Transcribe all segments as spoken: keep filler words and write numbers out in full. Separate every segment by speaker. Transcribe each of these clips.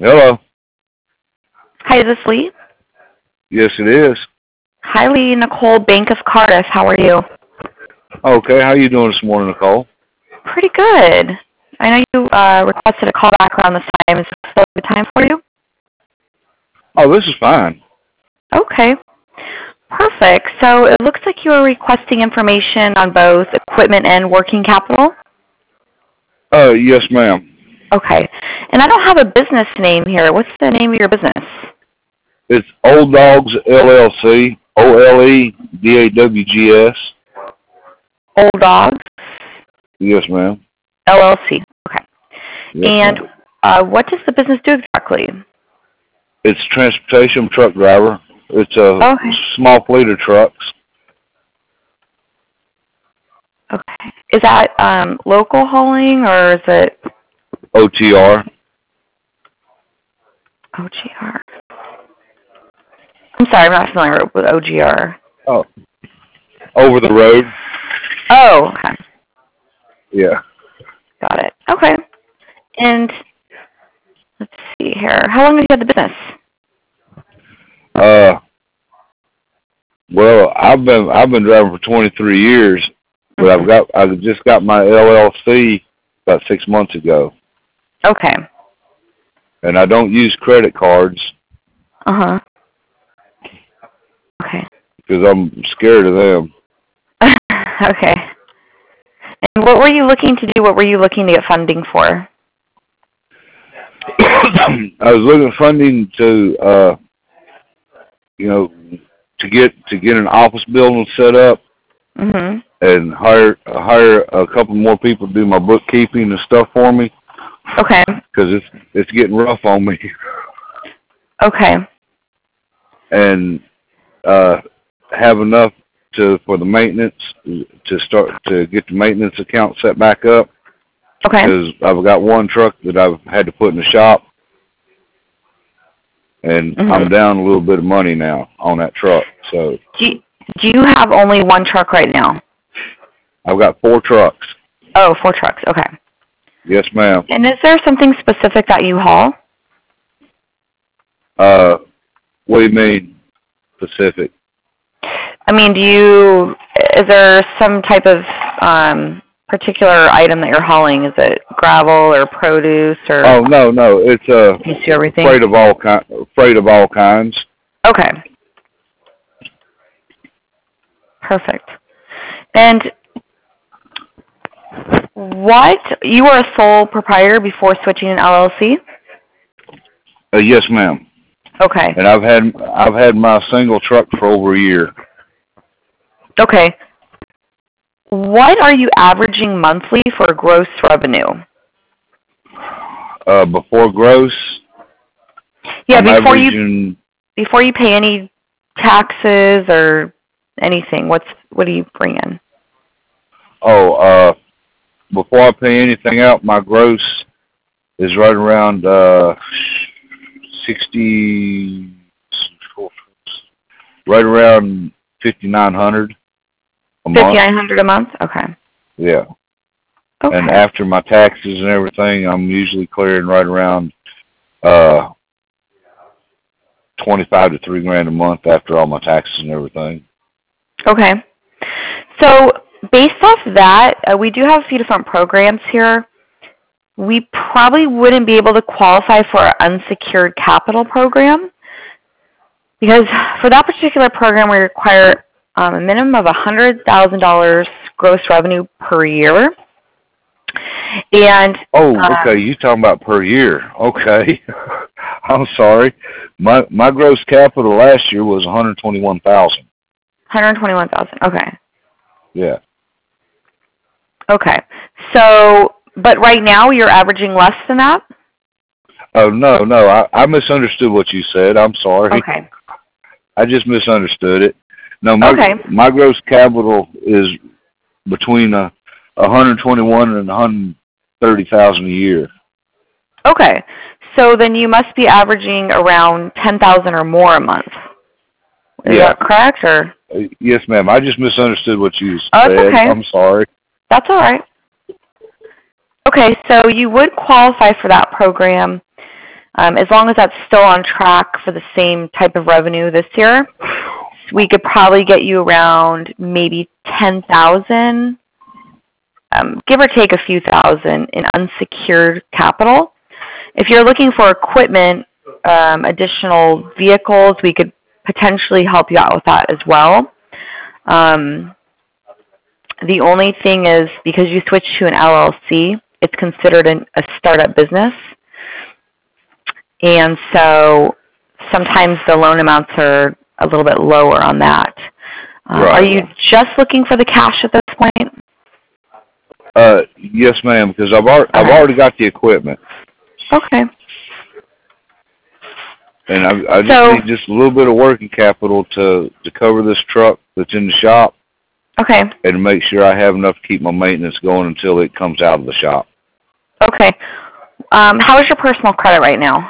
Speaker 1: Hello.
Speaker 2: Hi, is this Lee?
Speaker 1: Yes, it is.
Speaker 2: Hi, Lee. Nicole, Bank of Cardiff. How are you?
Speaker 1: Okay, how you doing this morning, Nicole?
Speaker 2: Pretty good. I know you uh, requested a call back around this time. Is this still a good time for you?
Speaker 1: Oh, this is fine.
Speaker 2: Okay. Perfect. So it looks like you are requesting information on both equipment and working capital.
Speaker 1: Uh, yes, ma'am.
Speaker 2: Okay. And I don't have a business name here. What's the name of your business?
Speaker 1: It's Old Dogs L L C, O L E D A W G S.
Speaker 2: Old Dogs
Speaker 1: Yes, ma'am.
Speaker 2: L L C. Okay.
Speaker 1: Yes,
Speaker 2: And
Speaker 1: ma'am.
Speaker 2: uh, what does the business do exactly?
Speaker 1: It's transportation truck driver. It's a
Speaker 2: Okay.
Speaker 1: small fleet of trucks.
Speaker 2: Okay. Is that um, local hauling or is it
Speaker 1: O T R.
Speaker 2: O G R? I'm sorry, I'm not familiar with O G R.
Speaker 1: Oh, over the road.
Speaker 2: Oh, okay.
Speaker 1: Yeah.
Speaker 2: Got it. Okay. And let's see here. How long have you had the business?
Speaker 1: Uh, well, I've been I've been driving for twenty-three years, but
Speaker 2: Mm-hmm.
Speaker 1: I've got I just got my L L C about six months ago,
Speaker 2: Okay.
Speaker 1: and I don't use credit cards
Speaker 2: Uh-huh. Okay.
Speaker 1: because I'm scared of them.
Speaker 2: Okay. And what were you looking to do? What were you looking to get funding for?
Speaker 1: I was looking at funding to, uh, you know, to get to get an office building set up
Speaker 2: Mm-hmm.
Speaker 1: and hire hire a couple more people to do my bookkeeping and stuff for me
Speaker 2: Okay.
Speaker 1: because it's it's getting rough on me.
Speaker 2: Okay.
Speaker 1: And uh, have enough to for the maintenance to start to get the maintenance account set back up
Speaker 2: Okay.
Speaker 1: because I've got one truck that I've had to put in the shop. And
Speaker 2: Mm-hmm.
Speaker 1: I'm down a little bit of money now on that truck. So
Speaker 2: Do you, do you have only one truck right now?
Speaker 1: I've got four trucks.
Speaker 2: Oh, four trucks. Okay.
Speaker 1: Yes, ma'am.
Speaker 2: And is there something specific that you haul?
Speaker 1: Uh, what do you mean specific?
Speaker 2: I mean, do you, is there some type of um, particular item that you're hauling? Is it gravel or produce or
Speaker 1: Oh no, no, it's uh,
Speaker 2: you see everything?
Speaker 1: freight of all kind, freight of all kinds.
Speaker 2: Okay. Perfect. And what, you were a sole proprietor before switching an L L C?
Speaker 1: Uh, yes, ma'am.
Speaker 2: Okay.
Speaker 1: And I've had I've had my single truck for over a year.
Speaker 2: Okay. What are you averaging monthly for gross revenue?
Speaker 1: Uh, before gross,
Speaker 2: Yeah,
Speaker 1: I'm
Speaker 2: before you
Speaker 1: averaging.
Speaker 2: before you pay any taxes or anything, what's what do you bring in?
Speaker 1: Oh, uh, before I pay anything out, my gross is right around uh sixty, right around fifty nine hundred a month.
Speaker 2: Fifty nine hundred a month? Okay.
Speaker 1: Yeah.
Speaker 2: Okay.
Speaker 1: And after my taxes and everything, I'm usually clearing right around uh twenty five to three grand a month after all my taxes and everything.
Speaker 2: Okay. So based off that, uh, we do have a few different programs here. We probably wouldn't be able to qualify for our unsecured capital program because for that particular program, we require um, a minimum of one hundred thousand dollars gross revenue per year. And
Speaker 1: Oh,
Speaker 2: um,
Speaker 1: okay. You talking about per year? Okay. I'm sorry. My my gross capital last year was one hundred twenty one thousand.
Speaker 2: one hundred twenty one thousand. Okay.
Speaker 1: Yeah.
Speaker 2: Okay. So, but right now you're averaging less than that?
Speaker 1: Oh no, no. I, I misunderstood what you said. I'm sorry.
Speaker 2: Okay.
Speaker 1: I just misunderstood it. No, my
Speaker 2: Okay.
Speaker 1: my gross capital is between a uh, one hundred twenty one and one hundred thirty thousand a year.
Speaker 2: Okay. So then you must be averaging around ten thousand or more a month. Is
Speaker 1: Yeah.
Speaker 2: that correct or?
Speaker 1: Uh, yes, ma'am. I just misunderstood what you
Speaker 2: Oh,
Speaker 1: said.
Speaker 2: that's okay.
Speaker 1: I'm sorry.
Speaker 2: That's all right. Okay, so you would qualify for that program. Um, as long as that's still on track for the same type of revenue this year, we could probably get you around maybe ten thousand, um, give or take a few thousand in unsecured capital. If you're looking for equipment, um, additional vehicles, we could potentially help you out with that as well. Um, the only thing is, because you switched to an L L C, it's considered an, a startup business. And so sometimes the loan amounts are a little bit lower on that. Uh,
Speaker 1: right.
Speaker 2: Are you just looking for the cash at this point?
Speaker 1: Uh, yes, ma'am, because I've, ar- okay. I've already got the equipment.
Speaker 2: Okay.
Speaker 1: And I, I just so, need just a little bit of working capital to, to cover this truck that's in the shop.
Speaker 2: Okay.
Speaker 1: And to make sure I have enough to keep my maintenance going until it comes out of the shop.
Speaker 2: Okay. Um, how is your personal credit right now?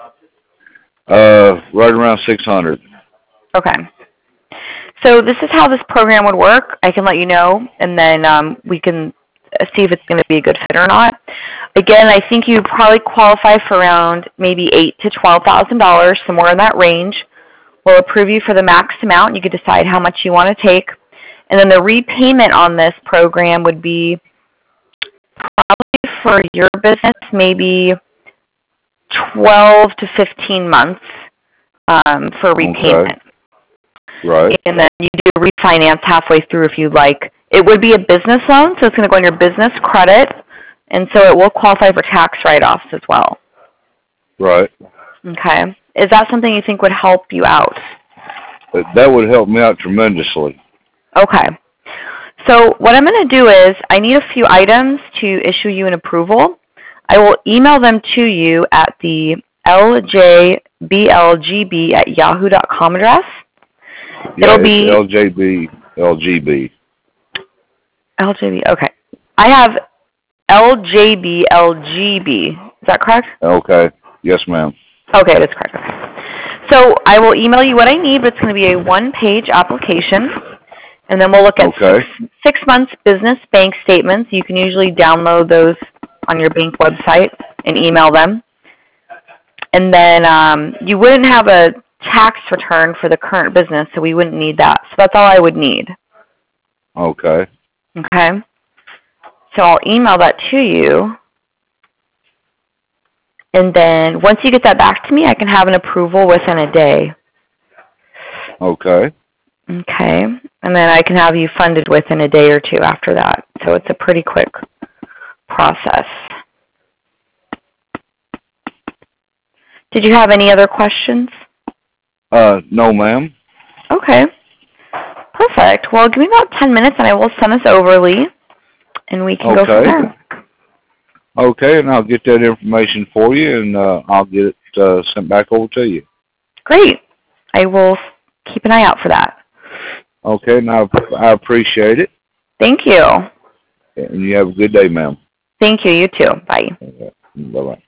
Speaker 1: Uh, right around six hundred.
Speaker 2: Okay. So this is how this program would work. I can let you know, and then um, we can see if it's going to be a good fit or not. Again, I think you probably qualify for around maybe eight to twelve thousand dollars, somewhere in that range. We'll approve you for the max amount. You could decide how much you want to take, and then the repayment on this program would be probably for your business maybe twelve to fifteen months um, for repayment.
Speaker 1: Okay. Right.
Speaker 2: And then you do refinance halfway through if you'd like. It would be a business loan, so it's going to go on your business credit, and so it will qualify for tax write-offs as well.
Speaker 1: Right.
Speaker 2: Okay. Is that something you think would help you out?
Speaker 1: That would help me out tremendously.
Speaker 2: Okay. So what I'm going to do is I need a few items to issue you an approval. I will email them to you at the L J B L G B at yahoo dot com address.
Speaker 1: Yeah,
Speaker 2: It'll be
Speaker 1: L J B L G B.
Speaker 2: L J B, okay. I have L J B L G B. Is that correct?
Speaker 1: Okay. Yes, ma'am.
Speaker 2: Okay, that's correct. Okay. So I will email you what I need, but it's going to be a one-page application. And then we'll look at
Speaker 1: okay.
Speaker 2: six, six months business bank statements. You can usually download those on your bank website and email them. And then um, you wouldn't have a tax return for the current business, so we wouldn't need that. So that's all I would need.
Speaker 1: Okay.
Speaker 2: Okay. So I'll email that to you. And then once you get that back to me, I can have an approval within a day.
Speaker 1: Okay.
Speaker 2: Okay. And then I can have you funded within a day or two after that. So it's a pretty quick process. Did you have any other questions?
Speaker 1: Uh, no, ma'am.
Speaker 2: Okay. Perfect. Well, give me about ten minutes and I will send this over, Lee, and we can
Speaker 1: okay.
Speaker 2: go from there.
Speaker 1: Okay, and I'll get that information for you, and uh, I'll get it uh, sent back over to you.
Speaker 2: Great. I will keep an eye out for that.
Speaker 1: Okay, and I, I appreciate it.
Speaker 2: Thank you.
Speaker 1: And you have a good day, ma'am.
Speaker 2: Thank you. You too. Bye.
Speaker 1: Okay. Bye-bye.